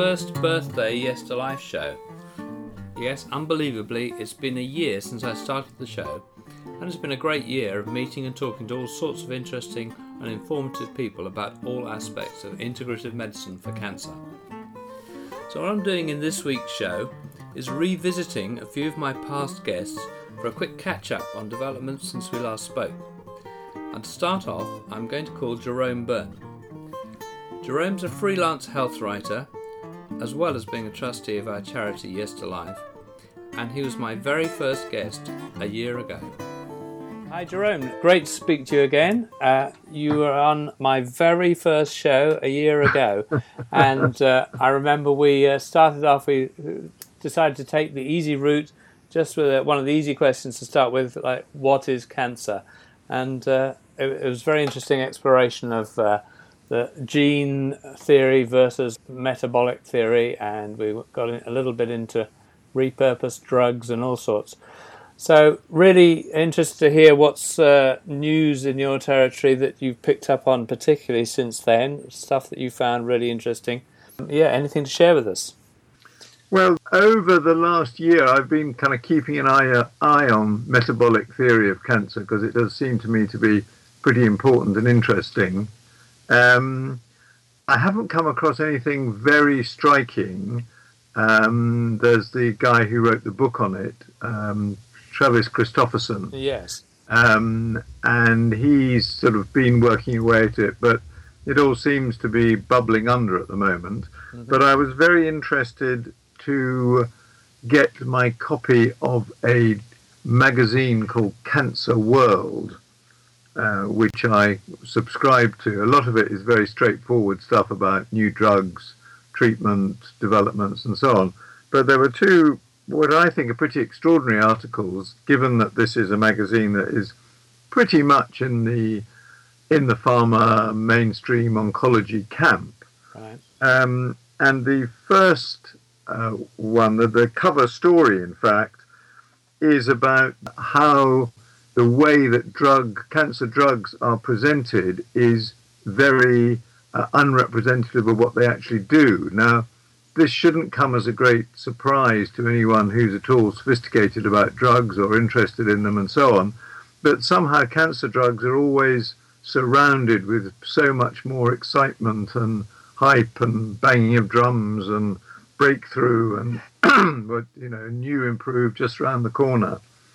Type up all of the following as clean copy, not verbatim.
first birthday Yes to Life show. Yes, unbelievably, it's been a year since I started the show, and it's been a great year of meeting and talking to all sorts of interesting and informative people about all aspects of integrative medicine for cancer. So what I'm doing in this week's show is revisiting a few of my past guests for a quick catch-up on developments since we last spoke. And to start off, I'm going to call Jerome Byrne. Jerome's a freelance health writer, as well as being a trustee of our charity Yes to Life, and he was my very first guest a year ago. Hi Jerome, great to speak to you again. You were on my very first show a year ago, and I remember we started off, we decided to take the easy route, just with one of the easy questions to start with, like, what is cancer? And it was a very interesting exploration of the gene theory versus metabolic theory, and we got a little bit into repurposed drugs and all sorts. So really interested to hear what's news in your territory that you've picked up on, particularly since then, stuff that you found really interesting. Yeah, anything to share with us? Well, over the last year, I've been kind of keeping an eye on metabolic theory of cancer, because it does seem to me to be pretty important and interesting. I haven't come across anything very striking. There's the guy who wrote the book on it, Travis Christofferson. Yes. And he's sort of been working away at it, but it all seems to be bubbling under at the moment. Mm-hmm. But I was very interested to get my copy of a magazine called Cancer World, which I subscribe to. A lot of it is very straightforward stuff about new drugs, treatment, developments, and so on. But there were two, what I think are pretty extraordinary articles, given that this is a magazine that is pretty much in the pharma mainstream oncology camp. Right. And the first one, the cover story, in fact, is about how the way that cancer drugs are presented is very unrepresentative of what they actually do. Now, this shouldn't come as a great surprise to anyone who's at all sophisticated about drugs or interested in them and so on, but somehow cancer drugs are always surrounded with so much more excitement and hype and banging of drums and breakthrough and new improved just around the corner.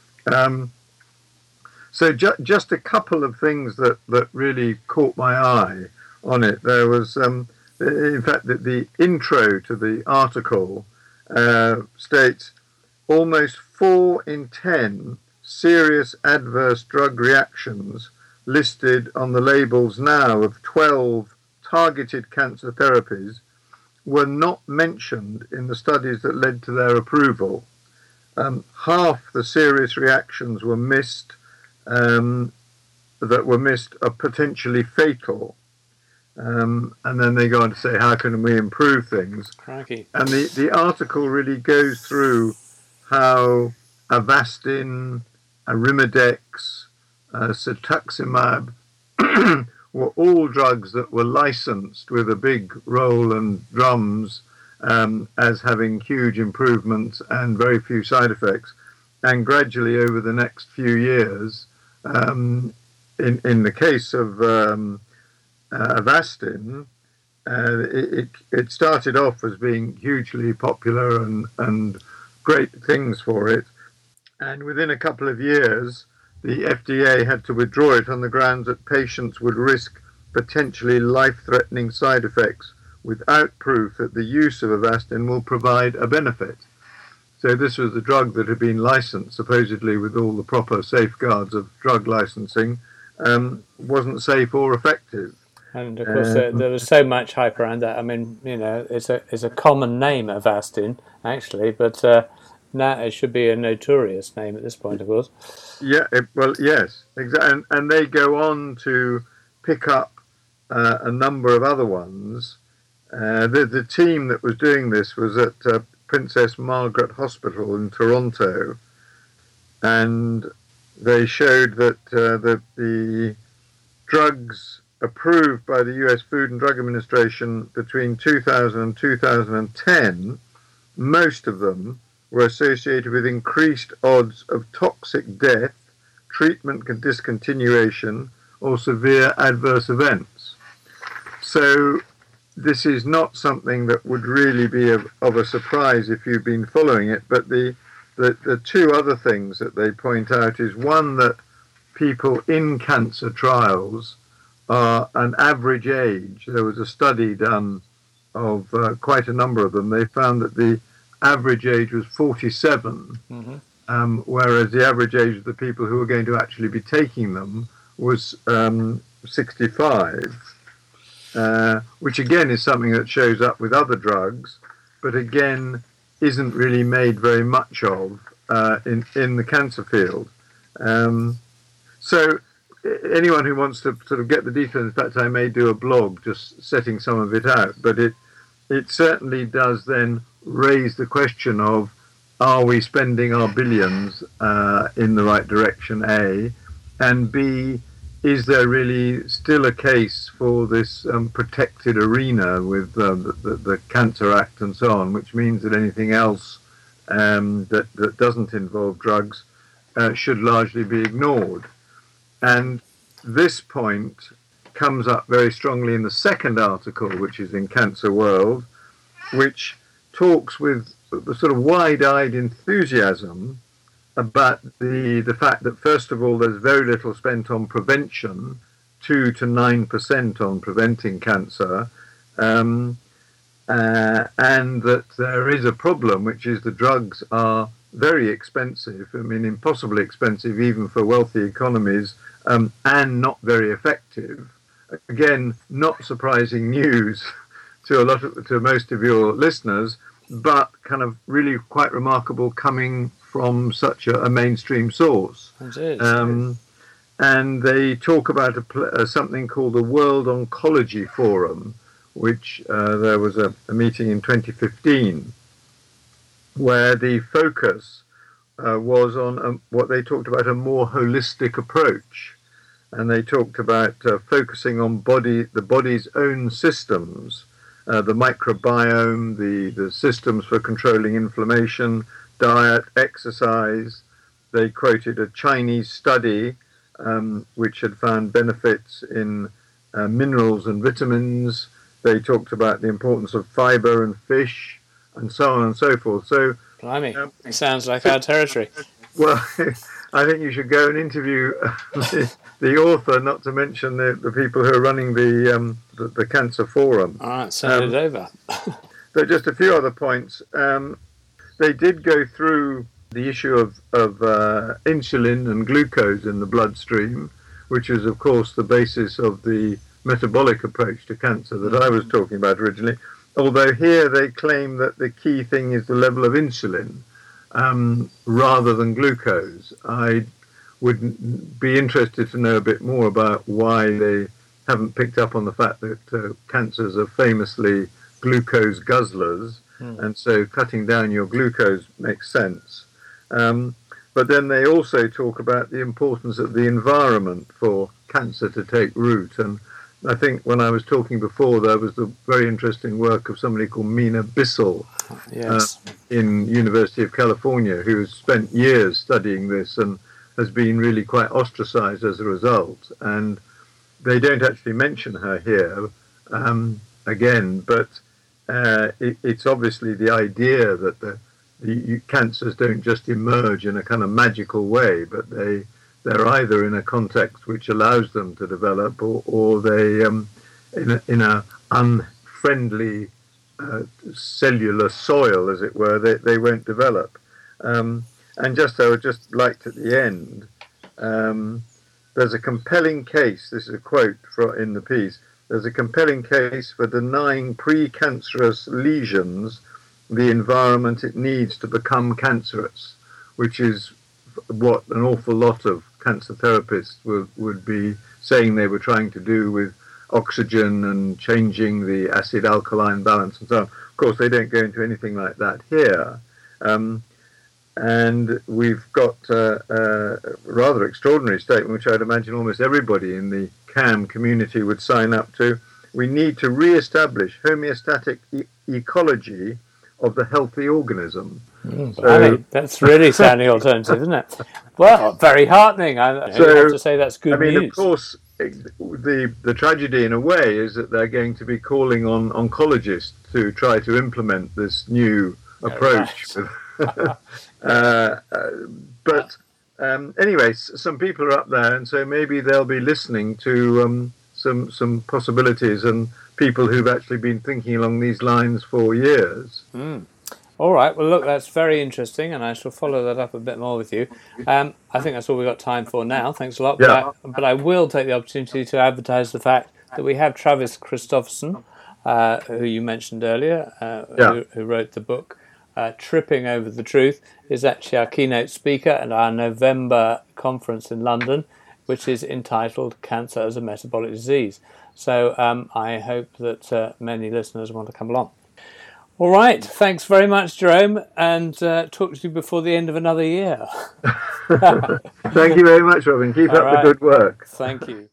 So just a couple of things that really caught my eye on it. There was, in fact, the intro to the article states, almost 4 in 10 serious adverse drug reactions listed on the labels now of 12 targeted cancer therapies were not mentioned in the studies that led to their approval. Half the serious reactions were missed, are potentially fatal. And then they go on to say, how can we improve things? Crikey. And the article really goes through how Avastin, Arimidex, cetuximab were all drugs that were licensed with a big roll and drums as having huge improvements and very few side effects. And gradually over the next few years, in the case of Avastin, it started off as being hugely popular and great things for it. And within a couple of years, the FDA had to withdraw it on the grounds that patients would risk potentially life-threatening side effects without proof that the use of Avastin will provide a benefit. So this was a drug that had been licensed, supposedly with all the proper safeguards of drug licensing, wasn't safe or effective. And of course, there was so much hype around that. I mean, it's a common name, Avastin, actually, but now it should be a notorious name at this point, of course. Yeah, yes, exactly. And they go on to pick up a number of other ones. The team that was doing this was at Princess Margaret Hospital in Toronto, and they showed that the drugs approved by the US Food and Drug Administration between 2000 and 2010, most of them were associated with increased odds of toxic death, treatment discontinuation, or severe adverse events. So this is not something that would really be of a surprise if you've been following it, but the two other things that they point out is, one, that people in cancer trials are an average age. There was a study done of quite a number of them. They found that the average age was 47, whereas the average age of the people who were going to actually be taking them was 65, which again is something that shows up with other drugs, but again isn't really made very much of in the cancer field. So anyone who wants to sort of get the details, in fact, I may do a blog just setting some of it out, but it certainly does then raise the question of, are we spending our billions in the right direction, A, and B, is there really still a case for this protected arena with the Cancer Act and so on, which means that anything else that doesn't involve drugs should largely be ignored. And this point comes up very strongly in the second article, which is in Cancer World, which talks with the sort of wide-eyed enthusiasm about the fact that, first of all, there's very little spent on prevention, 2 to 9% on preventing cancer, and that there is a problem, which is the drugs are very expensive, I mean impossibly expensive even for wealthy economies, and not very effective. Again, not surprising news to most of your listeners, but kind of really quite remarkable coming from such a mainstream source. And they talk about something called the World Oncology Forum, which there was a meeting in 2015, where the focus was on what they talked about, a more holistic approach. And they talked about focusing on the body's own systems, the microbiome, the systems for controlling inflammation, diet, exercise. They quoted a Chinese study which had found benefits in minerals and vitamins. They talked about the importance of fiber and fish, and so on and so forth. So, blimey, it sounds like our territory. Well, I think you should go and interview the author, not to mention the people who are running the Cancer Forum. All right, send it over. But just a few other points. They did go through the issue of insulin and glucose in the bloodstream, which is, of course, the basis of the metabolic approach to cancer that I was talking about originally. Although here they claim that the key thing is the level of insulin rather than glucose. I would be interested to know a bit more about why they haven't picked up on the fact that cancers are famously glucose guzzlers, and so cutting down your glucose makes sense. But then they also talk about the importance of the environment for cancer to take root. And I think when I was talking before, there was the very interesting work of somebody called Mina Bissell in University of California, who has spent years studying this and has been really quite ostracized as a result. And they don't actually mention her here again, but it's obviously the idea that the cancers don't just emerge in a kind of magical way, but they're either in a context which allows them to develop, or they in a unfriendly cellular soil, as it were, they won't develop. And just I would just like at the end, there's a compelling case. This is a quote in the piece. There's a compelling case for denying precancerous lesions the environment it needs to become cancerous, which is what an awful lot of cancer therapists would be saying they were trying to do with oxygen and changing the acid-alkaline balance and so on. Of course, they don't go into anything like that here. And we've got a rather extraordinary statement, which I'd imagine almost everybody in the CAM community would sign up to. We need to re-establish homeostatic ecology of the healthy organism. That's really sounding alternative, isn't it? Well, very heartening. I have to say that's good news. Of course, the tragedy in a way is that they're going to be calling on oncologists to try to implement this new approach. Right. But anyway, some people are up there, and so maybe they'll be listening to some possibilities and people who've actually been thinking along these lines for years. All right. Well, look, that's very interesting, and I shall follow that up a bit more with you. I think that's all we've got time for now. Thanks a lot. Yeah. But I will take the opportunity to advertise the fact that we have Travis Christofferson, who you mentioned earlier, who wrote the book, Tripping Over the Truth, is actually our keynote speaker at our November conference in London, which is entitled Cancer as a Metabolic Disease. So I hope that many listeners want to come along. All right. Thanks very much, Jerome, and talk to you before the end of another year. Thank you very much, Robin. Keep up the good work. Thank you.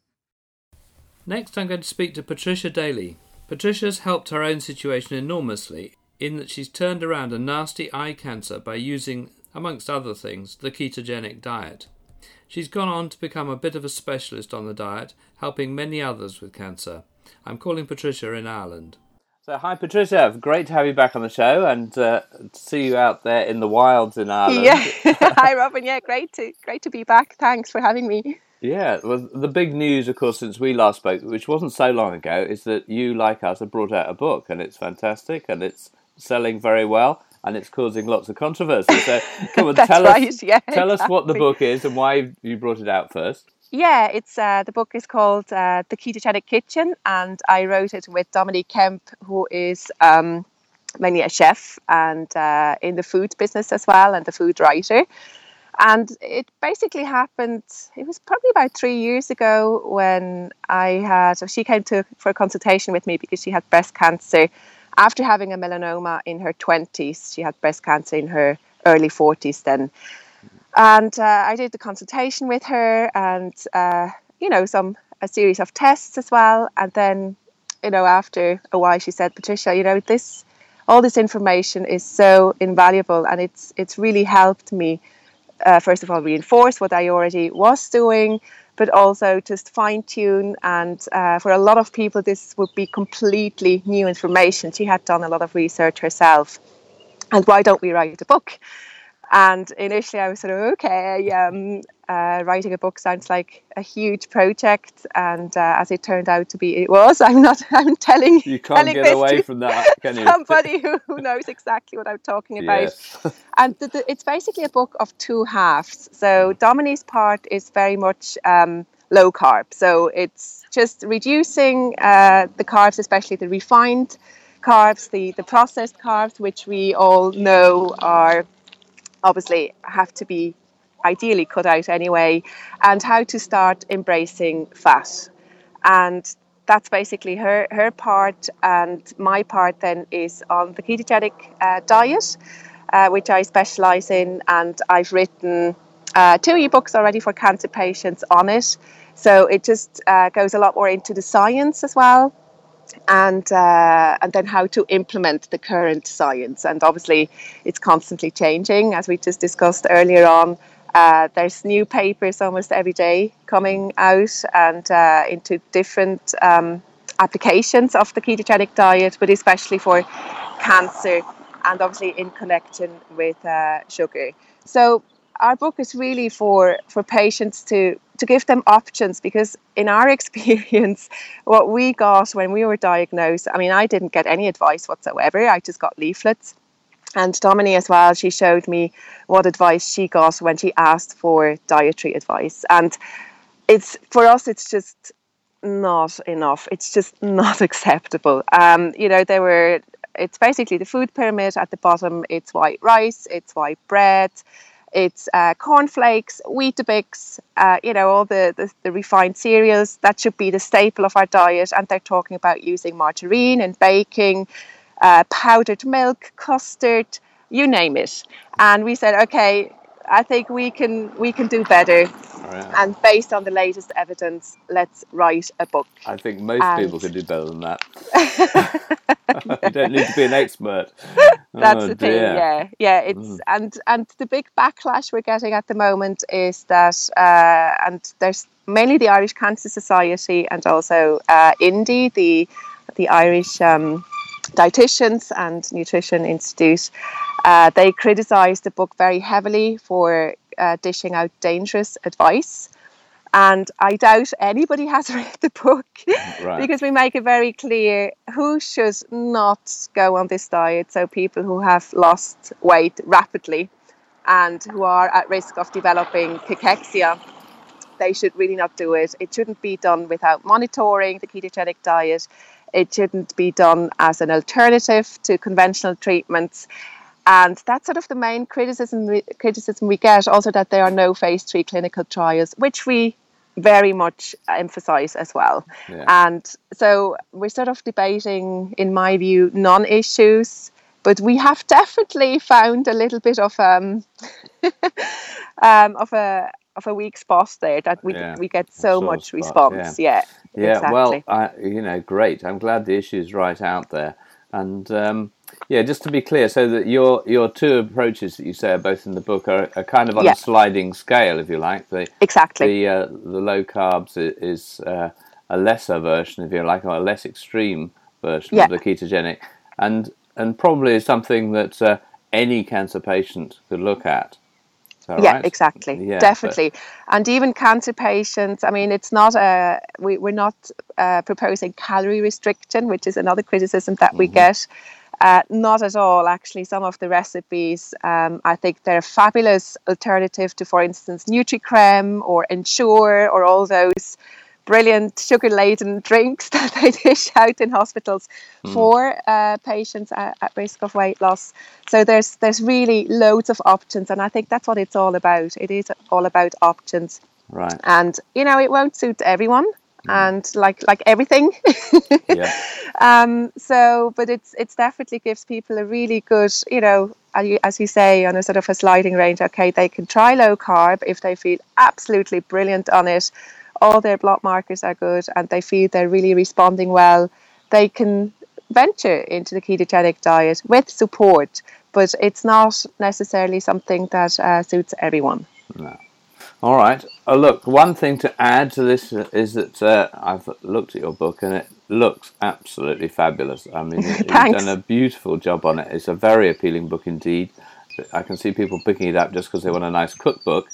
Next, I'm going to speak to Patricia Daly. Patricia's helped her own situation enormously in that she's turned around a nasty eye cancer by using, amongst other things, the ketogenic diet. She's gone on to become a bit of a specialist on the diet, helping many others with cancer. I'm calling Patricia in Ireland. So, hi Patricia, great to have you back on the show and to see you out there in the wilds in Ireland. Yeah, hi Robin. Yeah, great to be back. Thanks for having me. Yeah, well, the big news, of course, since we last spoke, which wasn't so long ago, is that you, like us, have brought out a book, and it's fantastic, and it's selling very well, and it's causing lots of controversy. So, come on, tell us what the book is and why you brought it out first. Yeah, it's the book is called The Ketogenic Kitchen, and I wrote it with Dominique Kemp, who is mainly a chef and in the food business as well, and the food writer. And it basically happened, it was probably about 3 years ago when she came for a consultation with me because she had breast cancer. After having a melanoma in her 20s, she had breast cancer in her early 40s then. And I did the consultation with her and, a series of tests as well. And then, after a while, she said, Patricia, all this information is so invaluable, and it's really helped me, first of all, reinforce what I already was doing, but also just fine tune. And for a lot of people, this would be completely new information. She had done a lot of research herself. And why don't we write a book? And initially I was sort of, writing a book sounds like a huge project. And as it turned out to be, it was. I'm telling you can't get away from that, can you? Somebody who knows exactly what I'm talking about. Yes. And it's basically a book of two halves. So Dominique's part is very much low carb. So it's just reducing the carbs, especially the refined carbs, the processed carbs, which we all know are obviously have to be ideally cut out anyway, and how to start embracing fat. And that's basically her part, and my part then is on the ketogenic diet, which I specialize in, and I've written 2 ebooks already for cancer patients on it. So it just goes a lot more into the science as well. And then how to implement the current science. And obviously it's constantly changing, as we just discussed earlier on. There's new papers almost every day coming out and into different applications of the ketogenic diet, but especially for cancer and obviously in connection with sugar. So our book is really for patients to give them options, because in our experience, what we got when we were diagnosed, I didn't get any advice whatsoever. I just got leaflets. And Dominique as well, she showed me what advice she got when she asked for dietary advice. And for us, it's just not enough. It's just not acceptable. It's basically the food pyramid at the bottom. It's white rice, it's white bread, it's cornflakes, Weetabix, all the refined cereals. That should be the staple of our diet. And they're talking about using margarine and baking, powdered milk, custard, you name it. And we said, okay, I think we can do better. And based on the latest evidence, let's write a book. I think most people could do better than that. You don't need to be an expert. That's the thing, yeah. It's and the big backlash we're getting at the moment is that, and there's mainly the Irish Cancer Society and also INDI, the Irish Dietitians and Nutrition Institute. They criticised the book very heavily for dishing out dangerous advice. And I doubt anybody has read the book because we make it very clear who should not go on this diet. So people who have lost weight rapidly and who are at risk of developing cachexia, they should really not do it. It shouldn't be done without monitoring the ketogenic diet. It shouldn't be done as an alternative to conventional treatments. And that's sort of the main criticism we get, also that there are no phase 3 clinical trials, which we very much emphasize as well. Yeah. And so we're sort of debating, in my view, non-issues, but we have definitely found a little bit of of a weak spot there, that we get so much response. Yeah, exactly. Well, great. I'm glad the issue is right out there. And just to be clear, so that your two approaches that you say are both in the book are kind of on a sliding scale, if you like. Exactly. The low carbs is a lesser version, if you like, or a less extreme version of the ketogenic, and probably something that any cancer patient could look at. Right? Exactly. Yeah, definitely. And even cancer patients, I mean, it's not we're not proposing calorie restriction, which is another criticism that we get. Not at all, actually. Some of the recipes, I think they're a fabulous alternative to, for instance, Nutri-Creme or Ensure or all those brilliant sugar-laden drinks that they dish out in hospitals for patients at risk of weight loss. So there's really loads of options, and I think that's what it's all about. It is all about options. Right. And, it won't suit everyone. And like everything. But it's definitely gives people a really good, as you say, on a sort of a sliding range. Okay, they can try low carb if they feel absolutely brilliant on it. All their blood markers are good and they feel they're really responding well. They can venture into the ketogenic diet with support, but it's not necessarily something that suits everyone. No. All right. Look, one thing to add to this is that I've looked at your book and it looks absolutely fabulous. I mean, you've done a beautiful job on it. It's a very appealing book indeed. I can see people picking it up just because they want a nice cookbook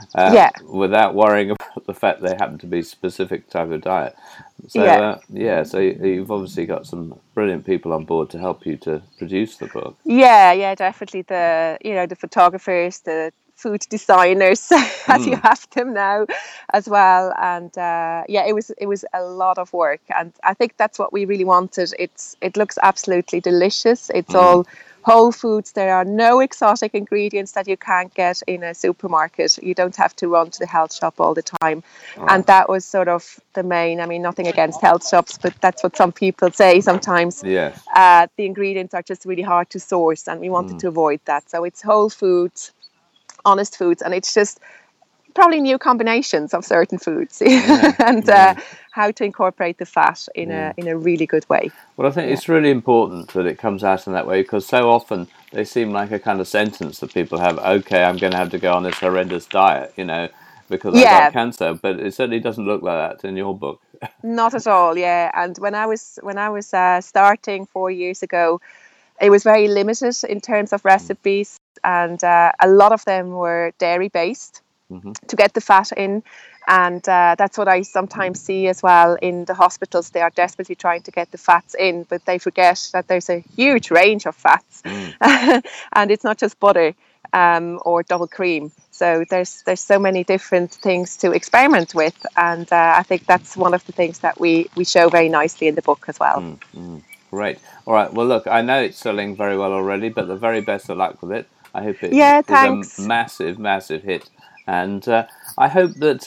without worrying about the fact they happen to be a specific type of diet. So, so you've obviously got some brilliant people on board to help you to produce the book. Yeah, definitely. The photographers, the food designers, as you have them now as well. And it was a lot of work. And I think that's what we really wanted. It looks absolutely delicious. It's all whole foods. There are no exotic ingredients that you can't get in a supermarket. You don't have to run to the health shop all the time. Right. And that was sort of the main, I mean, nothing against health shops, but that's what some people say sometimes. Yes. The ingredients are just really hard to source and we wanted to avoid that. So it's whole foods, honest foods, and it's just probably new combinations of certain foods and how to incorporate the fat in a really good way. Well, I think it's really important that it comes out in that way, because so often they seem like a kind of sentence that people have. Okay, I'm going to have to go on this horrendous diet, because I've got cancer. But it certainly doesn't look like that in your book. Not at all. Yeah, and when I was starting 4 years ago, it was very limited in terms of recipes, and a lot of them were dairy based. To get the fat in, and that's what I sometimes see as well in the hospitals. They are desperately trying to get the fats in, but they forget that there's a huge range of fats and it's not just butter or double cream. So there's so many different things to experiment with, and I think that's one of the things that we show very nicely in the book as well. Great. All right, well look, I know it's selling very well already, but the very best of luck with it. I hope it is a massive hit. And I hope that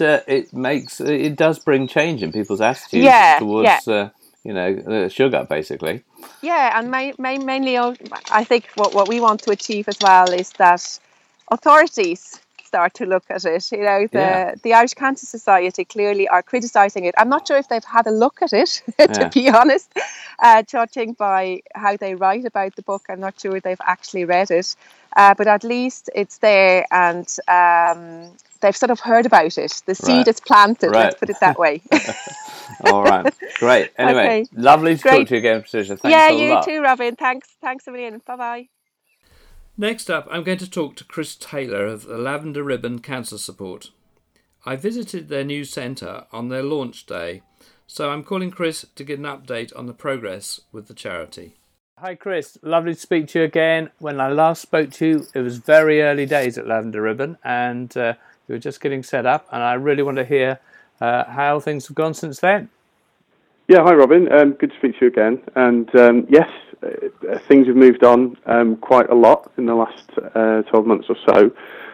it does bring change in people's attitudes towards sugar, basically. Yeah, and mainly, I think what we want to achieve as well is that authorities start to look at it. The Irish Cancer Society clearly are criticising it. I'm not sure if they've had a look at it, to be honest, judging by how they write about the book. I'm not sure they've actually read it, but at least it's there, and they've sort of heard about it. The seed is planted, let's put it that way. All right, great. Anyway, lovely to talk to you again, Patricia. Thanks a lot. Yeah, you too, Robin. Thanks a million. Bye-bye. Next up, I'm going to talk to Chris Taylor of the Lavender Ribbon Cancer Support. I visited their new centre on their launch day, so I'm calling Chris to get an update on the progress with the charity. Hi Chris, lovely to speak to you again. When I last spoke to you, it was very early days at Lavender Ribbon, and you were just getting set up, and I really want to hear how things have gone since then. Yeah, hi Robin, good to speak to you again, and yes, things have moved on quite a lot in the last 12 months or so.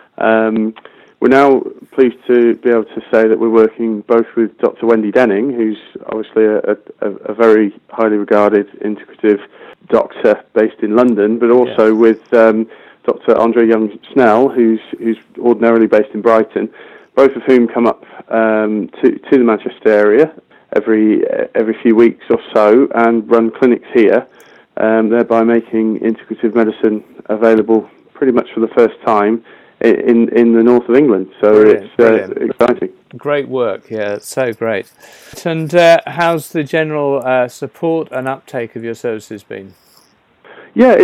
We're now pleased to be able to say that we're working both with Dr. Wendy Denning, who's obviously a very highly regarded integrative doctor based in London, but also with Dr. Andre Young-Snell, who's ordinarily based in Brighton, both of whom come up to the Manchester area every few weeks or so and run clinics here, thereby making integrative medicine available pretty much for the first time in the north of England. So brilliant. Exciting. Great work, yeah, it's so great. And how's the general support and uptake of your services been? Yeah,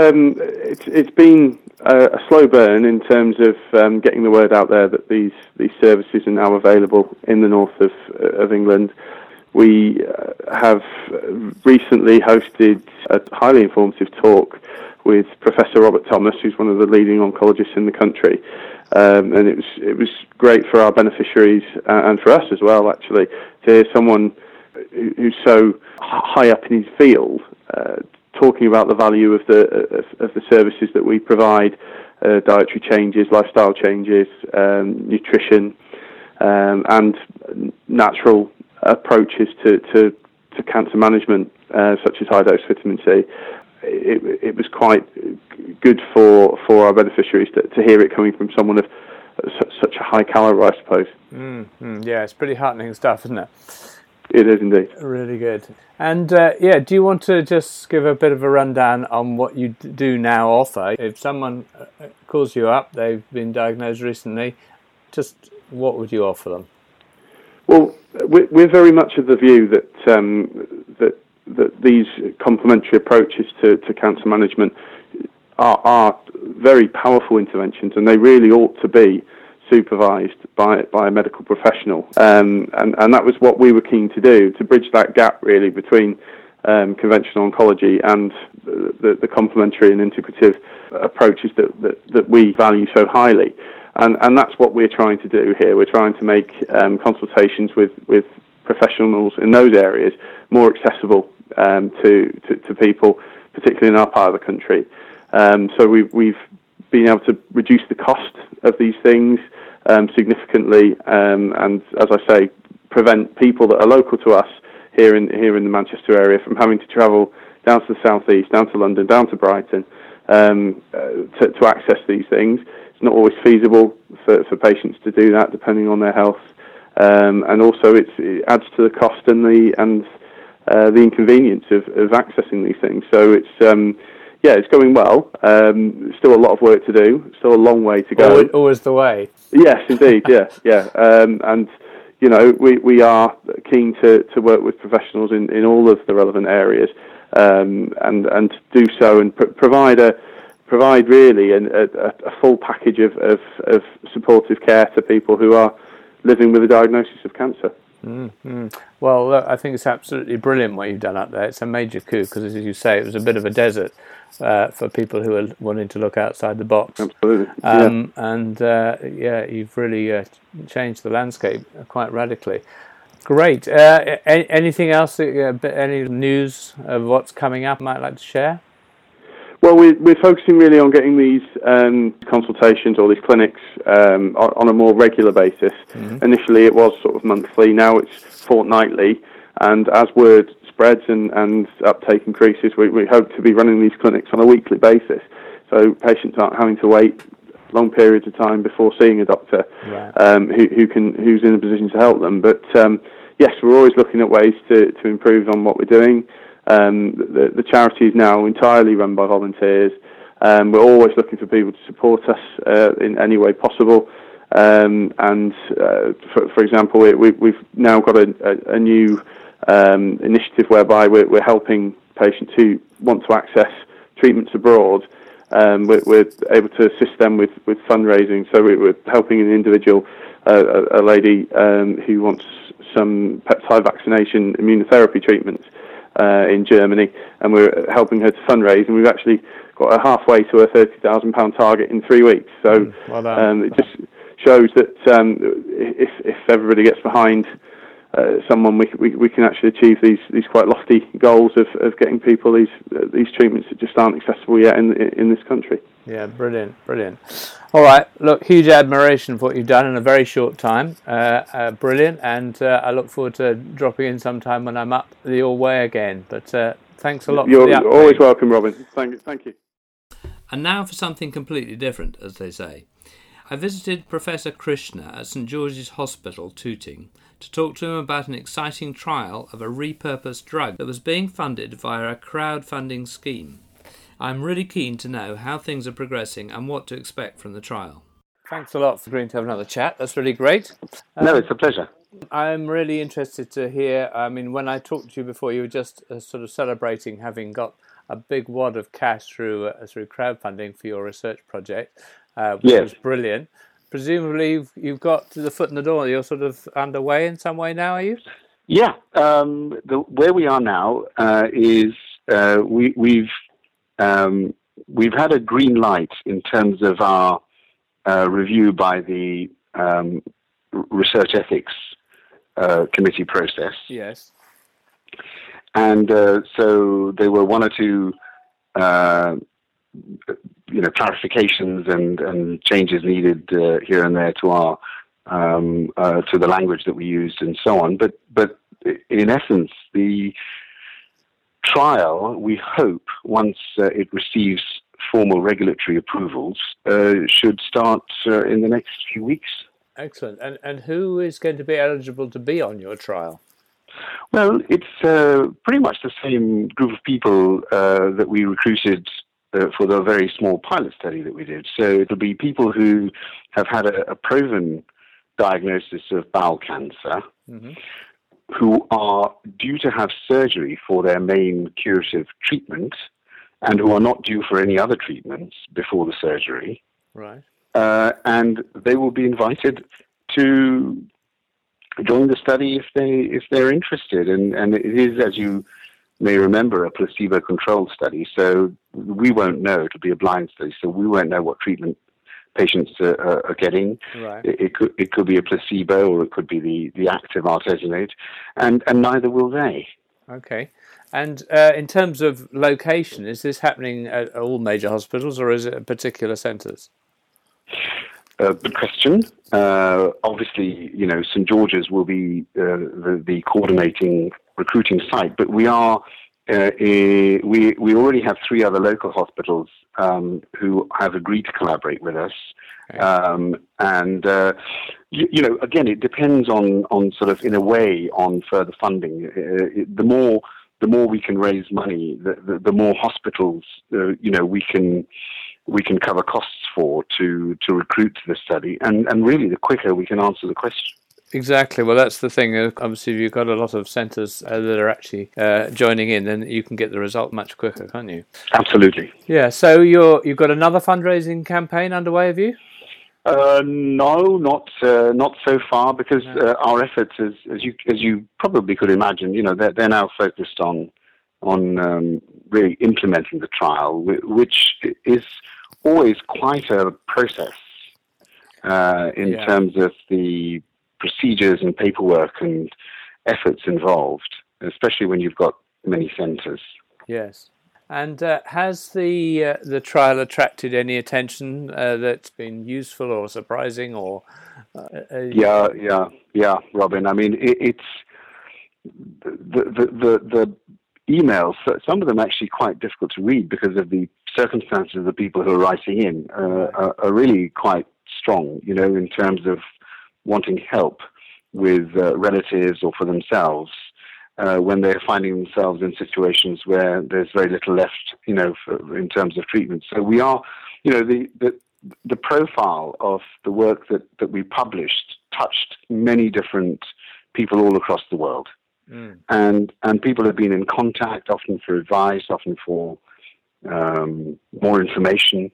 it's been a slow burn in terms of getting the word out there that these services are now available in the north of England. We have recently hosted a highly informative talk with Professor Robert Thomas, who's one of the leading oncologists in the country, and it was great for our beneficiaries and for us as well, actually, to hear someone who's so high up in his field talking about the value of the services that we provide, dietary changes, lifestyle changes, nutrition, and natural approaches to cancer management, such as high dose vitamin C. It was quite good for our beneficiaries to hear it coming from someone of such a high caliber, I suppose. Yeah, it's pretty heartening stuff, isn't it? It is indeed. Really good. And do you want to just give a bit of a rundown on what you do now offer? If someone calls you up, they've been diagnosed recently, just what would you offer them? Well, we're very much of the view that these complementary approaches to cancer management are very powerful interventions, and they really ought to be supervised by a medical professional. And that was what we were keen to do, to bridge that gap really between conventional oncology and the complementary and integrative approaches that we value so highly. And that's what we're trying to do here. We're trying to make consultations with professionals in those areas more accessible to people, particularly in our part of the country. So we've been able to reduce the cost of these things significantly, and as I say, prevent people that are local to us here in the Manchester area from having to travel down to the southeast, down to London, down to Brighton to access these things. It's not always feasible for patients to do that, depending on their health, and also it adds to the cost and the inconvenience of accessing these things. So it's going well. Still a lot of work to do. Still a long way to go. Always the way. Yes, indeed. Yeah. And you know, we are keen to work with professionals in all of the relevant areas, and do so and provide really a full package of supportive care to people who are living with a diagnosis of cancer. Mm-hmm. Well, look, I think it's absolutely brilliant what you've done up there. It's a major coup because, as you say, it was a bit of a desert for people who are wanting to look outside the box. Absolutely. And you've really changed the landscape quite radically. Great. Anything else? Any news of what's coming up you might like to share? Well, we're focusing really on getting these consultations or these clinics on a more regular basis. Mm-hmm. Initially, it was sort of monthly. Now it's fortnightly. And as word spreads and uptake increases, we hope to be running these clinics on a weekly basis. So patients aren't having to wait long periods of time before seeing a doctor, who's in a position to help them. But yes, we're always looking at ways to improve on what we're doing. The charity is now entirely run by volunteers. We're always looking for people to support us in any way possible. For example, we've now got a new initiative whereby we're helping patients who want to access treatments abroad. We're able to assist them with fundraising. So we're helping an individual, a lady who wants some peptide vaccination immunotherapy treatments in Germany, and we're helping her to fundraise. And we've actually got her halfway to a £30,000 target in 3 weeks. So it just shows that if everybody gets behind someone, we can actually achieve these quite lofty goals of getting people these treatments that just aren't accessible yet in this country. Yeah, brilliant. All right, look, huge admiration for what you've done in a very short time. Brilliant, and I look forward to dropping in sometime when I'm up your way again. But thanks a lot. You're for the update. Always welcome, Robin. Thank you. And now for something completely different, as they say. I visited Professor Krishna at St George's Hospital, Tooting, to talk to him about an exciting trial of a repurposed drug that was being funded via a crowdfunding scheme. I'm really keen to know how things are progressing and what to expect from the trial. Thanks a lot for agreeing to have another chat. That's really great. No, it's a pleasure. I'm really interested to hear, I mean, when I talked to you before, you were just sort of celebrating having got a big wad of cash through crowdfunding for your research project, which was brilliant. Presumably you've got the foot in the door. You're sort of underway in some way now, are you? Yeah. Where we are now is we've had a green light in terms of our review by the research ethics committee process. Yes. And so there were one or two clarifications and changes needed here and there to our to the language that we used and so on. But in essence, the trial, we hope, once it receives formal regulatory approvals, should start in the next few weeks. Excellent. And who is going to be eligible to be on your trial? Well, it's pretty much the same group of people that we recruited for the very small pilot study that we did. So it'll be people who have had a proven diagnosis of bowel cancer, who are due to have surgery for their main curative treatment, and who are not due for any other treatments before the surgery. Right. And they will be invited to join the study if they're interested. And it is, as you may remember, a placebo-controlled study. So we won't know. It'll be a blind study. So we won't know what treatment patients are getting. Right. It could be a placebo, or it could be the active artesunate, and neither will they. Okay. And in terms of location, is this happening at all major hospitals, or is it at particular centres? Good question. Obviously, St George's will be the coordinating recruiting site, but we are we already have 3 other local hospitals who have agreed to collaborate with us. Okay. And again, it depends on sort of, in a way, on further funding. The more we can raise money, the more hospitals we can cover costs for to recruit to the study, and really the quicker we can answer the question. Exactly. Well, that's the thing. Obviously, if you've got a lot of centres that are actually joining in, then you can get the result much quicker, can't you? Absolutely. Yeah. So you've got another fundraising campaign underway, have you? No, not so far, because our efforts, as you probably could imagine, they're now focused on really implementing the trial, which is always quite a process in terms of the procedures and paperwork and efforts involved, especially when you've got many centres. Yes. And has the trial attracted any attention that's been useful or surprising, or? Yeah, Robin. I mean, it's the emails, some of them actually quite difficult to read because of the circumstances of the people who are writing in, are really quite strong, in terms of wanting help with relatives or for themselves when they're finding themselves in situations where there's very little left, in terms of treatment. So we are, the profile of the work that we published touched many different people all across the world. And people have been in contact, often for advice, often for more information.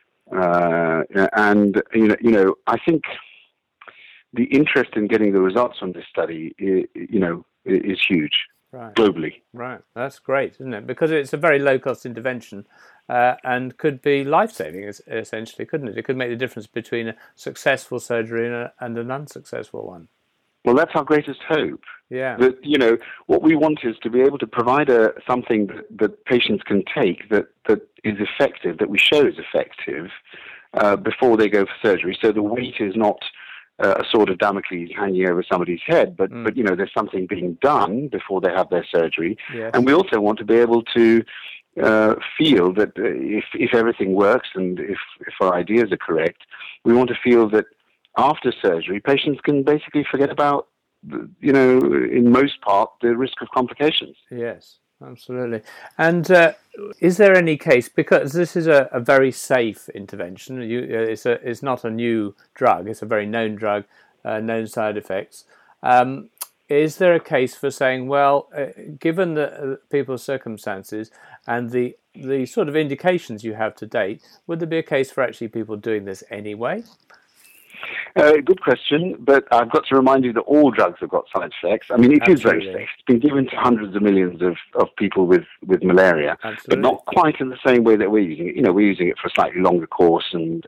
And I think the interest in getting the results from this study, is huge, right, globally. Right, that's great, isn't it? Because it's a very low-cost intervention and could be life-saving, essentially, couldn't it? It could make the difference between a successful surgery and an unsuccessful one. Well, that's our greatest hope. Yeah. That, what we want is to be able to provide something that patients can take that is effective, that we show is effective before they go for surgery. So the weight is not a sword of Damocles hanging over somebody's head, but there's something being done before they have their surgery. Yes. And we also want to be able to feel that if everything works and if our ideas are correct, we want to feel that after surgery, patients can basically forget about, in most part, the risk of complications. Yes, absolutely. And is there any case, because this is a very safe intervention, it's not a new drug, it's a very known drug, known side effects. Is there a case for saying, well, given the people's circumstances and the sort of indications you have to date, would there be a case for actually people doing this anyway? Good question, but I've got to remind you that all drugs have got side effects. I mean, it is very safe. It's been given to hundreds of millions of people with malaria, but not quite in the same way that we're using it. We're using it for a slightly longer course, and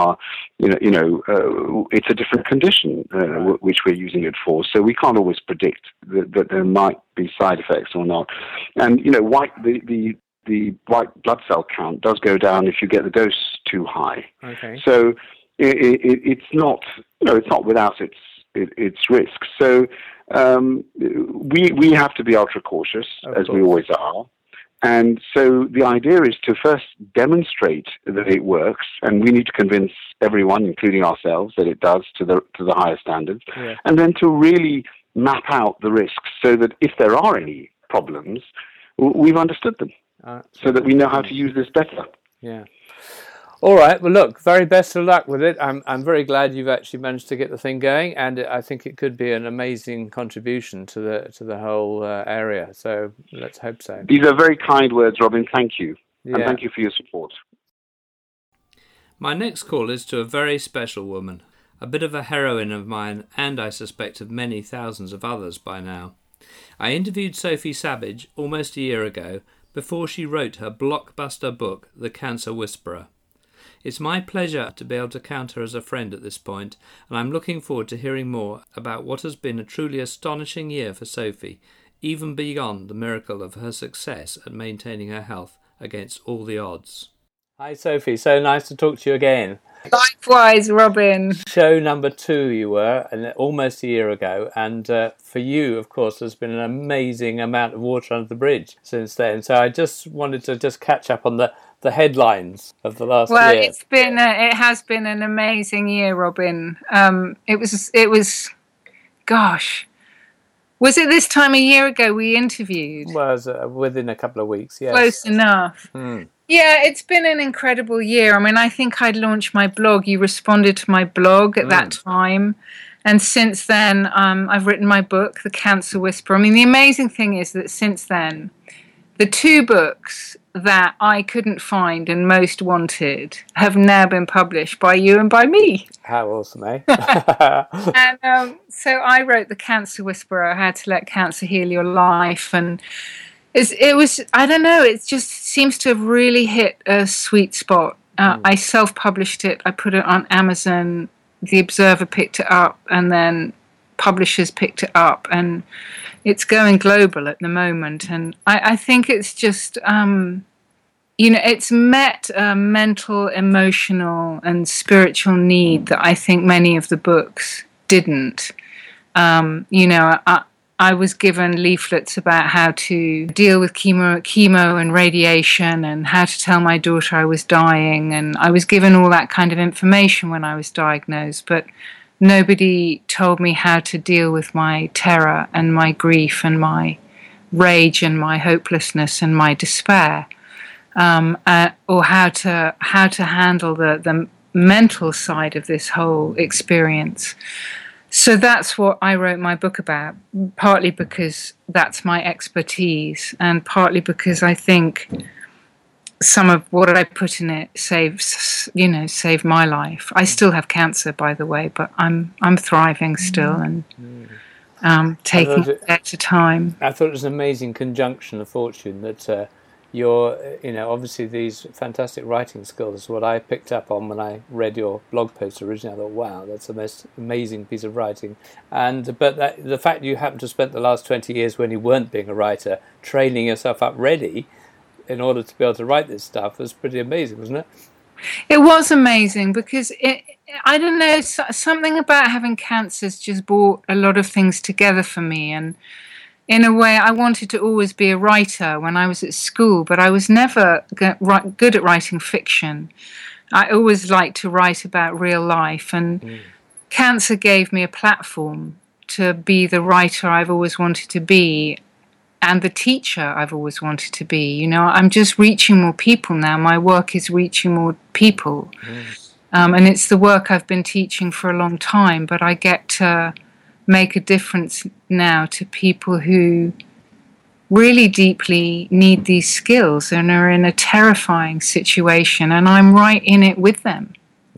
it's a different condition which we're using it for. So we can't always predict that there might be side effects or not. And the white blood cell count does go down if you get the dose too high. Okay. So it's not, it's not without its risks. So we have to be ultra cautious, as we always are. And so the idea is to first demonstrate that it works, and we need to convince everyone, including ourselves, that it does to the higher standards, and then to really map out the risks so that if there are any problems, we've understood them, so that we know how to use this better. Yeah. All right. Well, look, very best of luck with it. I'm very glad you've actually managed to get the thing going, and I think it could be an amazing contribution to the whole area. So let's hope so. These are very kind words, Robin. Thank you, and thank you for your support. My next call is to a very special woman, a bit of a heroine of mine, and I suspect of many thousands of others by now. I interviewed Sophie Savage almost a year ago, before she wrote her blockbuster book, The Cancer Whisperer. It's my pleasure to be able to count her as a friend at this point, and I'm looking forward to hearing more about what has been a truly astonishing year for Sophie, even beyond the miracle of her success at maintaining her health against all the odds. Hi Sophie, so nice to talk to you again. Likewise, Robin. Show number 2 you were, and almost a year ago, and for you, of course, there's been an amazing amount of water under the bridge since then. So I just wanted to catch up on the headlines of the last year. Well, it has been an amazing year, Robin. It was, gosh, was it this time a year ago we interviewed? Well, it was within a couple of weeks, yes. Close enough. Yeah, it's been an incredible year. I mean, I think I'd launched my blog. You responded to my blog at that time. And since then, I've written my book, The Cancer Whisperer. I mean, the amazing thing is that since then, the 2 books that I couldn't find and most wanted have now been published by you and by me. How awesome, eh? And so I wrote The Cancer Whisperer, How to Let Cancer Heal Your Life. And it was, I don't know, it just seems to have really hit a sweet spot. I self-published it. I put it on Amazon. The Observer picked it up, and then publishers picked it up, and it's going global at the moment. And I think it's just, it's met a mental, emotional, and spiritual need that I think many of the books didn't. I was given leaflets about how to deal with chemo and radiation, and how to tell my daughter I was dying. And I was given all that kind of information when I was diagnosed, but nobody told me how to deal with my terror and my grief and my rage and my hopelessness and my despair, or how to handle the mental side of this whole experience. So that's what I wrote my book about, partly because that's my expertise, and partly because I think some of what I put in it saved my life. I still have cancer, by the way, but I'm thriving still and taking it at a time. I thought it was an amazing conjunction of fortune that your, obviously these fantastic writing skills is what I picked up on when I read your blog post originally. I thought, wow, that's the most amazing piece of writing. But the fact you happened to spend the last 20 years when you weren't being a writer, training yourself up ready in order to be able to write this stuff was pretty amazing, wasn't it? It was amazing because I don't know, something about having cancer's just brought a lot of things together for me. And in a way, I wanted to always be a writer when I was at school, but I was never good at writing fiction. I always liked to write about real life, and cancer gave me a platform to be the writer I've always wanted to be and the teacher I've always wanted to be. I'm just reaching more people now. My work is reaching more people. And it's the work I've been teaching for a long time, but I get to make a difference now to people who really deeply need these skills and are in a terrifying situation, and I'm right in it with them.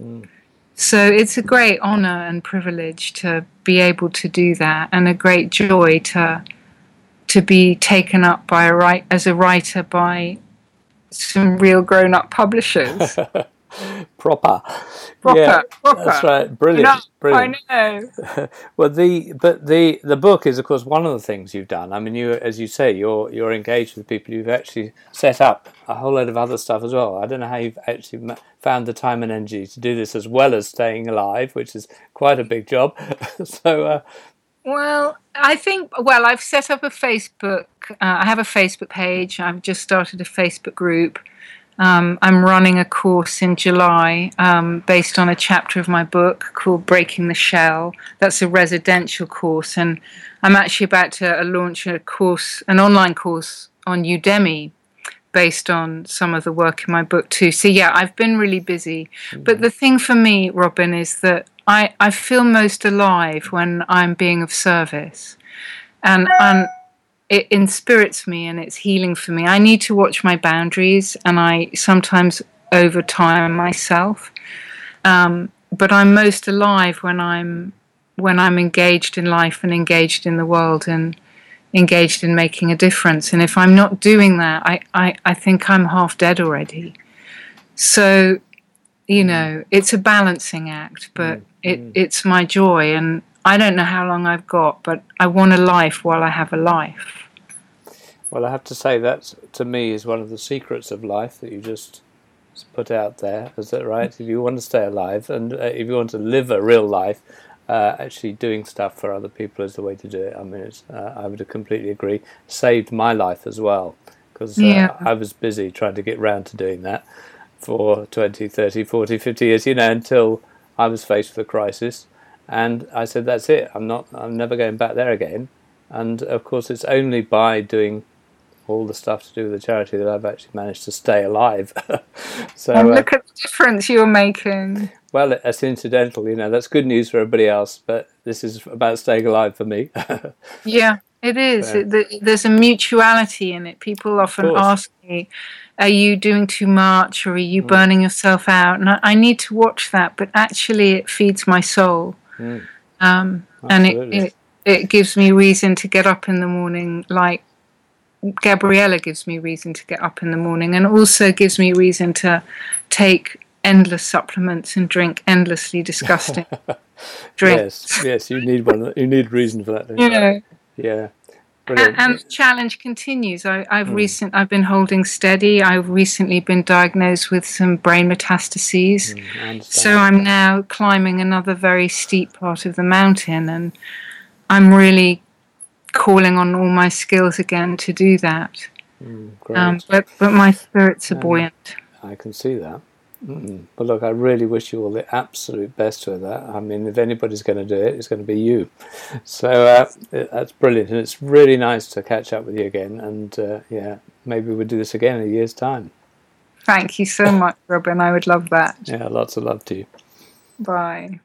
So it's a great honor and privilege to be able to do that, and a great joy to be taken up by as a writer by some real grown-up publishers. Proper. That's right. Brilliant. Brilliant. I know. Well, the book is, of course, one of the things you've done. I mean, as you say, you're engaged with people. You've actually set up a whole load of other stuff as well. I don't know how you've actually found the time and energy to do this as well as staying alive, which is quite a big job. So. Well, I've set up a Facebook. I have a Facebook page. I've just started a Facebook group. I'm running a course in July based on a chapter of my book called Breaking the Shell. That's a residential course, and I'm actually about to launch an online course on Udemy based on some of the work in my book too. So yeah, I've been really busy. But the thing for me, Robin, is that I feel most alive when I'm being of service. And it inspirits me and it's healing for me. I need to watch my boundaries, and I sometimes overtime myself. But I'm most alive when I'm engaged in life and engaged in the world and engaged in making a difference. And if I'm not doing that, I think I'm half dead already. So, it's a balancing act, but it's my joy. And I don't know how long I've got, but I want a life while I have a life. Well, I have to say that, to me, is one of the secrets of life that you just put out there. Is that right? If you want to stay alive and if you want to live a real life, actually doing stuff for other people is the way to do it. I mean, I would completely agree. Saved my life as well, because I was busy trying to get round to doing that for 20, 30, 40, 50 years, until I was faced with a crisis. And I said, that's it. I'm never going back there again. And, of course, it's only by doing all the stuff to do with the charity that I've actually managed to stay alive. So and look at the difference you're making. Well, it's incidental, that's good news for everybody else, but this is about staying alive for me. Yeah, it is. There's a mutuality in it. People often ask me, are you doing too much, or are you burning yourself out? And I need to watch that, but actually it feeds my soul. And it gives me reason to get up in the morning, like Gabriella gives me reason to get up in the morning, and also gives me reason to take endless supplements and drink endlessly disgusting drinks. Yes, you need one. You need reason for that, don't you? Yeah. And the challenge continues. I've been holding steady. I've recently been diagnosed with some brain metastases. So I'm now climbing another very steep part of the mountain, and I'm really calling on all my skills again to do that. Great. But my spirits are buoyant. I can see that. But look, I really wish you all the absolute best with that. I mean, if anybody's going to do it, it's going to be you. So that's brilliant, and it's really nice to catch up with you again. And maybe we'll do this again in a year's time. Thank you so much, Robin. I would love that. Yeah, lots of love to you. Bye.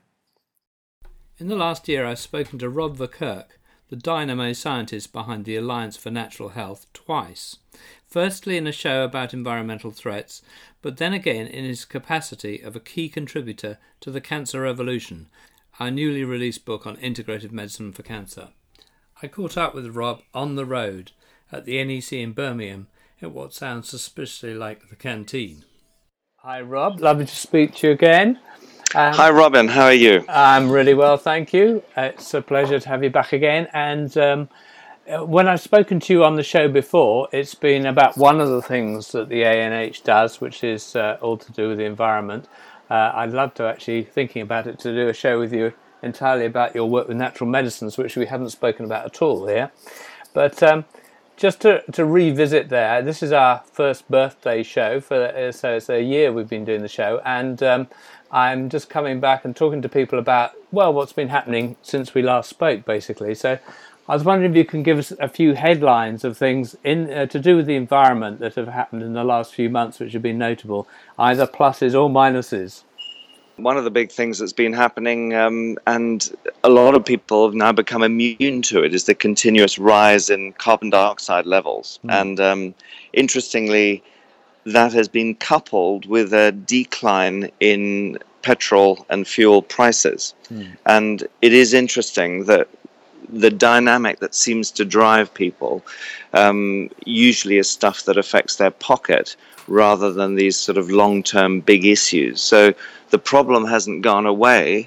In the last year, I've spoken to Rob Verkerk, the dynamo scientist behind the Alliance for Natural Health, twice. Firstly in a show about environmental threats, but then again in his capacity of a key contributor to The Cancer Revolution, our newly released book on integrative medicine for cancer. I caught up with Rob on the road at the NEC in Birmingham at what sounds suspiciously like the canteen. Hi Rob, lovely to speak to you again. Hi Robin, how are you? I'm really well, thank you. It's a pleasure to have you back again. And when I've spoken to you on the show before, it's been about one of the things that the ANH does, which is all to do with the environment. I'd love to actually, thinking about it, to do a show with you entirely about your work with natural medicines, which we haven't spoken about at all here. But just to revisit there, this is our first birthday show, so it's a year we've been doing the show, and I'm just coming back and talking to people about, well, what's been happening since we last spoke, basically. So I was wondering if you can give us a few headlines of things to do with the environment that have happened in the last few months, which have been notable, either pluses or minuses. One of the big things that's been happening, and a lot of people have now become immune to it, is the continuous rise in carbon dioxide levels. And interestingly, that has been coupled with a decline in petrol and fuel prices. And it is interesting that the dynamic that seems to drive people usually is stuff that affects their pocket rather than these sort of long-term big issues. So the problem hasn't gone away,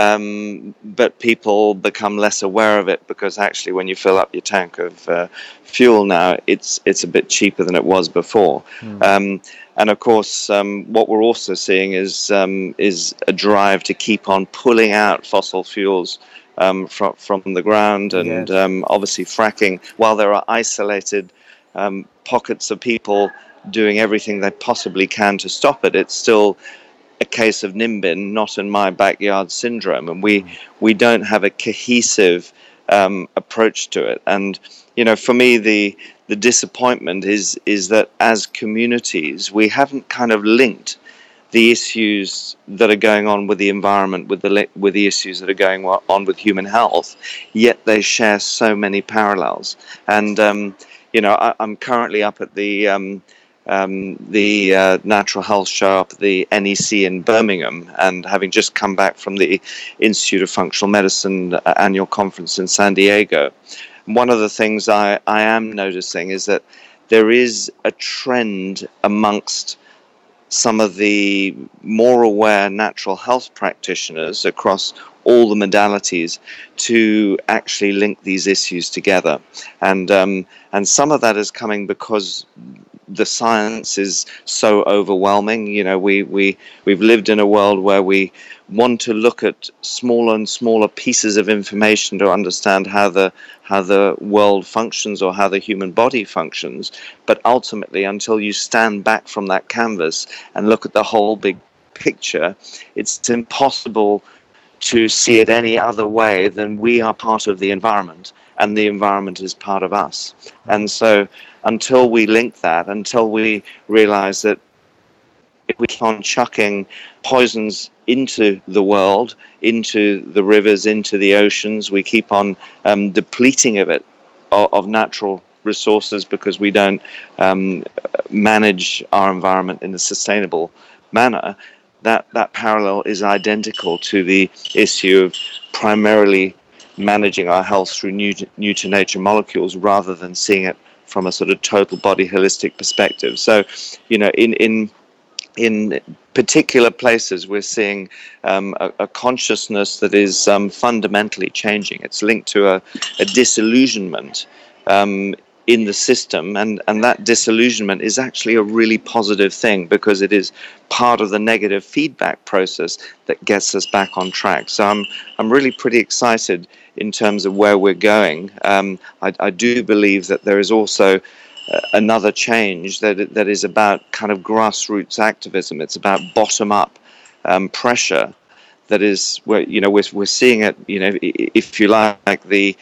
but people become less aware of it because actually when you fill up your tank of fuel now, it's a bit cheaper than it was before. And of course, what we're also seeing is a drive to keep on pulling out fossil fuels from the ground, and obviously fracking. While there are isolated pockets of people doing everything they possibly can to stop it, it's still a case of NIMBYN, not in my backyard syndrome, and we don't have a cohesive approach to it. And you know, for me, the disappointment is that as communities, we haven't kind of linked the issues that are going on with the environment with the issues that are going on with human health, yet they share so many parallels. And you know, I'm currently up at the Natural Health Show up at the NEC in Birmingham, and having just come back from the Institute of Functional Medicine annual conference in San Diego, one of the things I am noticing is that there is a trend amongst some of the more aware natural health practitioners across all the modalities to actually link these issues together. And some of that is coming because the science is so overwhelming. You know, we've lived in a world where we want to look at smaller and smaller pieces of information to understand how the world functions or how the human body functions. But ultimately, until you stand back from that canvas and look at the whole big picture, it's impossible to see it any other way than we are part of the environment and the environment is part of us. And so until we link that, until we realize that if we keep on chucking poisons into the world, into the rivers, into the oceans, we keep on depleting of natural resources because we don't manage our environment in a sustainable manner, that parallel is identical to the issue of primarily managing our health through new to nature molecules rather than seeing it from a sort of total body holistic perspective. So, you know, in particular places, we're seeing a consciousness that is fundamentally changing. It's linked to a disillusionment in the system, and that disillusionment is actually a really positive thing, because it is part of the negative feedback process that gets us back on track. So I'm really pretty excited in terms of where we're going. I do believe that there is also another change that is about kind of grassroots activism. It's about bottom up pressure. That is where, you know, we're seeing it, you know, if you like, the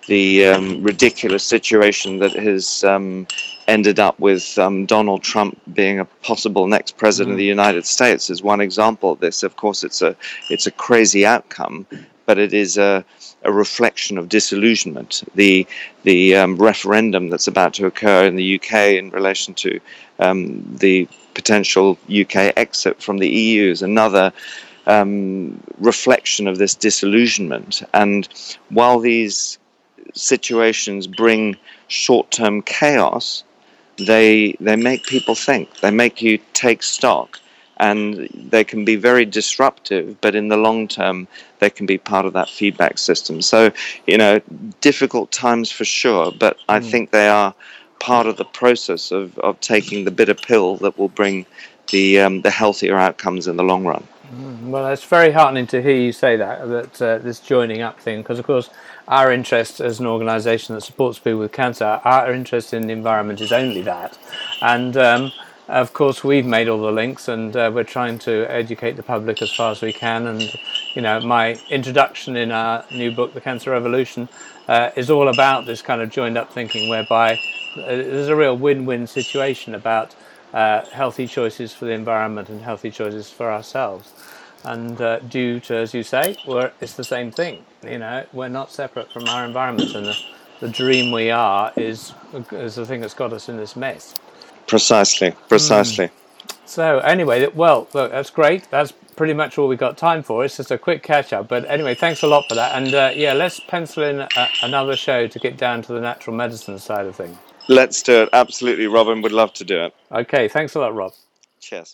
ridiculous situation that has ended up with Donald Trump being a possible next president of the United States is one example of this. Of course, it's a crazy outcome, but it is a reflection of disillusionment. The referendum that's about to occur in the UK in relation to the potential UK exit from the EU is another reflection of this disillusionment. And while these situations bring short-term chaos, they make people think. They make you take stock, and they can be very disruptive, but in the long term they can be part of that feedback system. So, you know, difficult times for sure, but I think they are part of the process of taking the bitter pill that will bring the healthier outcomes in the long run. Well, it's very heartening to hear you say that this joining up thing, because of course our interest as an organisation that supports people with cancer, our interest in the environment is only that. And of course we've made all the links, and we're trying to educate the public as far as we can. And, you know, my introduction in our new book, The Cancer Revolution, is all about this kind of joined up thinking, whereby there's a real win-win situation about healthy choices for the environment and healthy choices for ourselves. And due to, as you say, it's the same thing. You know, we're not separate from our environment, and the dream we are is the thing that's got us in this mess. Precisely. So anyway, well, look, that's great. That's pretty much all we got time for. It's just a quick catch-up. But anyway, thanks a lot for that. And yeah, let's pencil in another show to get down to the natural medicine side of things. Let's do it. Absolutely, Robin. Would love to do it. Okay, thanks a lot, Rob. Cheers.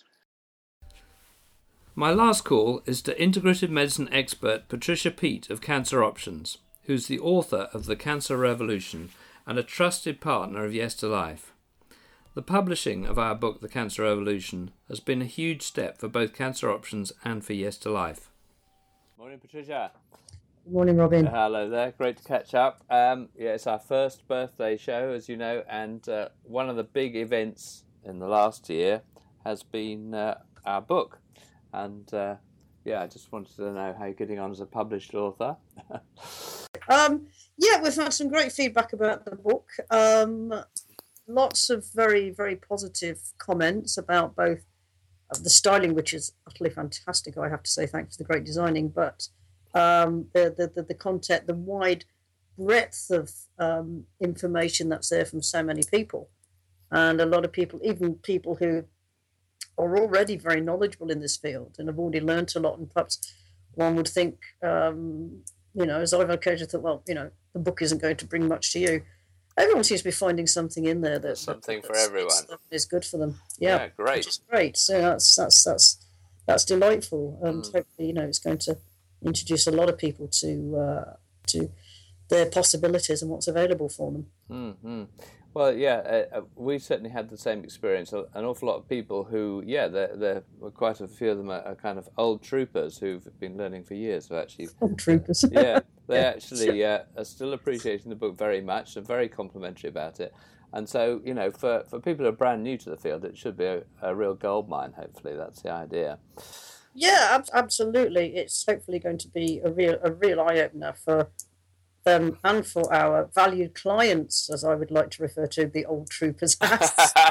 My last call is to integrative medicine expert Patricia Peat of Cancer Options, who's the author of The Cancer Revolution and a trusted partner of Yes to Life. The publishing of our book, The Cancer Revolution, has been a huge step for both Cancer Options and for Yes to Life. Morning, Patricia. Good morning, Robin. Hello there. Great to catch up. Yeah, it's our first birthday show, as you know, and one of the big events in the last year has been our book. And yeah, I just wanted to know how you're getting on as a published author. Yeah, we've had some great feedback about the book. Lots of very, very positive comments about both of the styling, which is utterly fantastic, I have to say, thanks to the great designing, but the content, the wide breadth of information that's there from so many people. And a lot of people, even people who are already very knowledgeable in this field and have already learnt a lot, and perhaps one would think, you know, as I've occasionally thought, well, you know, the book isn't going to bring much to you. Everyone seems to be finding something in there that's something for everyone. Is good for them. Yeah, great. Which is great. So that's delightful, and hopefully, you know, it's going to introduce a lot of people to their possibilities and what's available for them. Mm-hmm. Well, yeah, we certainly had the same experience. An awful lot of people who, yeah, there were quite a few of them are kind of old troopers who've been learning for years. So actually, old troopers. Yeah, they actually are still appreciating the book very much and very complimentary about it. And so, you know, for people who are brand new to the field, it should be a real goldmine. Hopefully, that's the idea. Yeah, absolutely. It's hopefully going to be a real eye opener for them and for our valued clients, as I would like to refer to the old troopers as.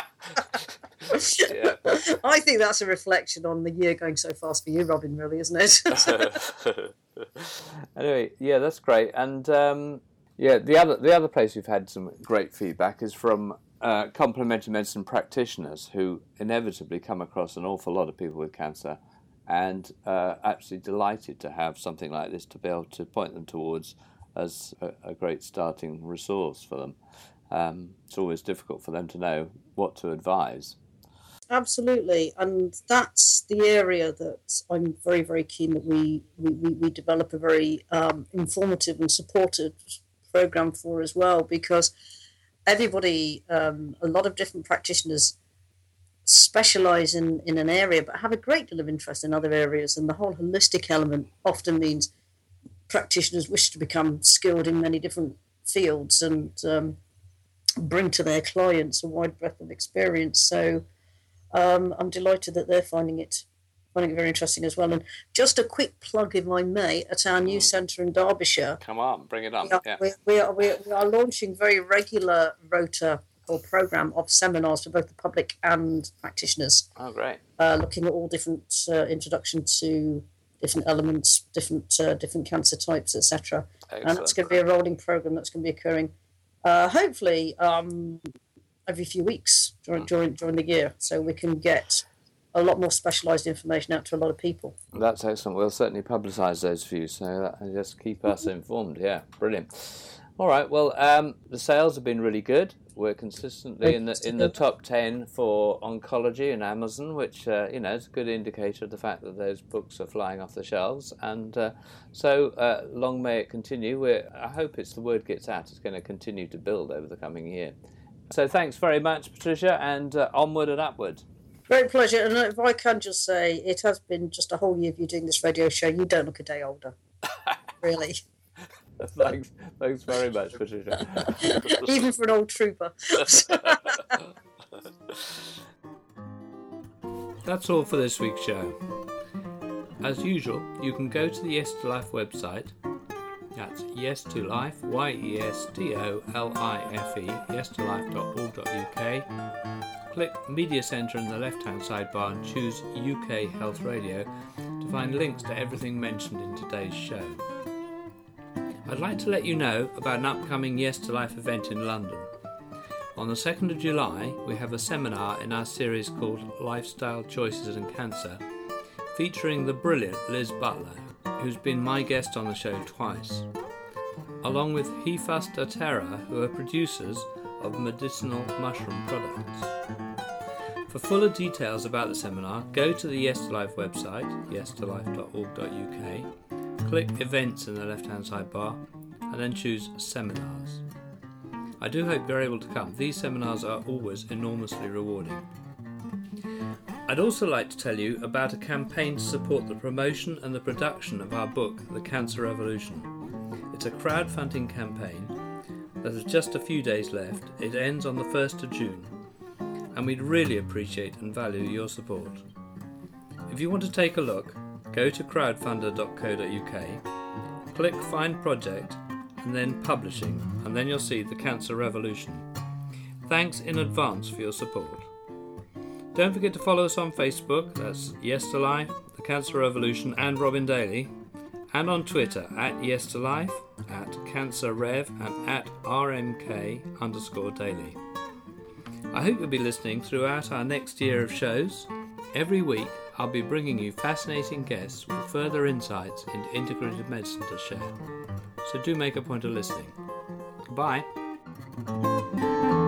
Yeah. I think that's a reflection on the year going so fast for you, Robin, really, isn't it? Anyway, yeah, that's great. And yeah, the other place we've had some great feedback is from complementary medicine practitioners who inevitably come across an awful lot of people with cancer, and actually delighted to have something like this to be able to point them towards as a great starting resource for them. It's always difficult for them to know what to advise. Absolutely, and that's the area that I'm very, very keen that we develop a very informative and supportive program for as well, because everybody, a lot of different practitioners specialise in an area but have a great deal of interest in other areas, and the whole holistic element often means practitioners wish to become skilled in many different fields and bring to their clients a wide breadth of experience. So I'm delighted that they're finding it very interesting as well. And just a quick plug, if I may, at our new centre in Derbyshire. Come on, bring it on. We are launching very regular rota or programme of seminars for both the public and practitioners. Oh, great. Looking at all different introduction to different elements, different cancer types, etc. And that's going to be a rolling programme that's going to be occurring hopefully every few weeks during the year, so we can get a lot more specialised information out to a lot of people. That's excellent. We'll certainly publicise those for you, so just keep us informed. Yeah, brilliant. All right, well, the sales have been really good. We're consistently in the top 10 for oncology and Amazon, which is a good indicator of the fact that those books are flying off the shelves. And so long may it continue. I hope the word gets out. It's going to continue to build over the coming year. So thanks very much, Patricia, and onward and upward. Great pleasure. And if I can just say, it has been just a whole year of you doing this radio show. You don't look a day older, really. Thanks very much, Patricia. Even for an old trooper. That's all for this week's show. As usual, you can go to the Yes to Life website. That's Yes to Life, YESTOLIFE, yestolife.org.uk. Click Media Centre in the left-hand sidebar and choose UK Health Radio to find links to everything mentioned in today's show. I'd like to let you know about an upcoming Yes to Life event in London. On the 2nd of July, we have a seminar in our series called Lifestyle Choices and Cancer, featuring the brilliant Liz Butler, who's been my guest on the show twice, along with Hifas Doterra, who are producers of medicinal mushroom products. For fuller details about the seminar, go to the Yes to Life website, yestolife.org.uk, click Events in the left-hand sidebar, and then choose Seminars. I do hope you're able to come. These seminars are always enormously rewarding. I'd also like to tell you about a campaign to support the promotion and the production of our book, The Cancer Revolution. It's a crowdfunding campaign that has just a few days left. It ends on the 1st of June, and we'd really appreciate and value your support. If you want to take a look, go to crowdfunder.co.uk, click Find Project, and then Publishing, and then you'll see The Cancer Revolution. Thanks in advance for your support. Don't forget to follow us on Facebook, that's Yes to Life, The Cancer Revolution, and Robin Daly, and on Twitter at Yes to Life, at CancerRev, and at RMK_Daily. I hope you'll be listening throughout our next year of shows. Every week, I'll be bringing you fascinating guests with further insights into integrative medicine to share. So do make a point of listening. Goodbye.